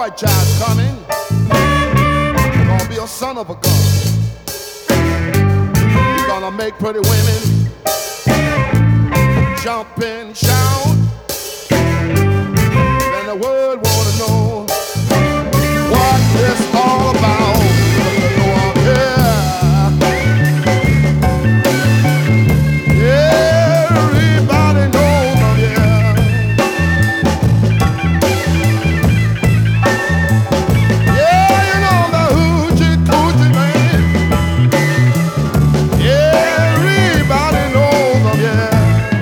boy child's coming. Gonna be a son of a gun. He's gonna make pretty women jump and shout. Then the world wanna know what it's all about. Go out here. Everybody knows I'm here. Yeah, you know the hoochie coochie man. Everybody knows I'm here.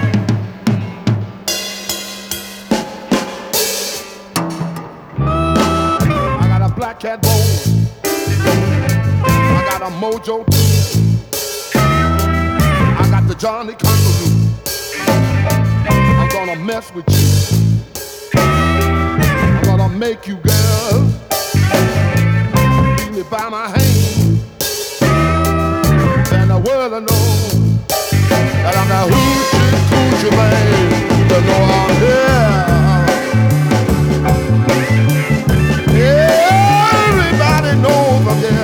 I got a black cat bowl. I got a mojo too. I got the Johnny Conqueror. I'm gonna mess with you. I'm gonna make you girls lead me by my hand. Then the world will know that I'm the hoochie coochie man. They know I'm here. Everybody knows I'm here.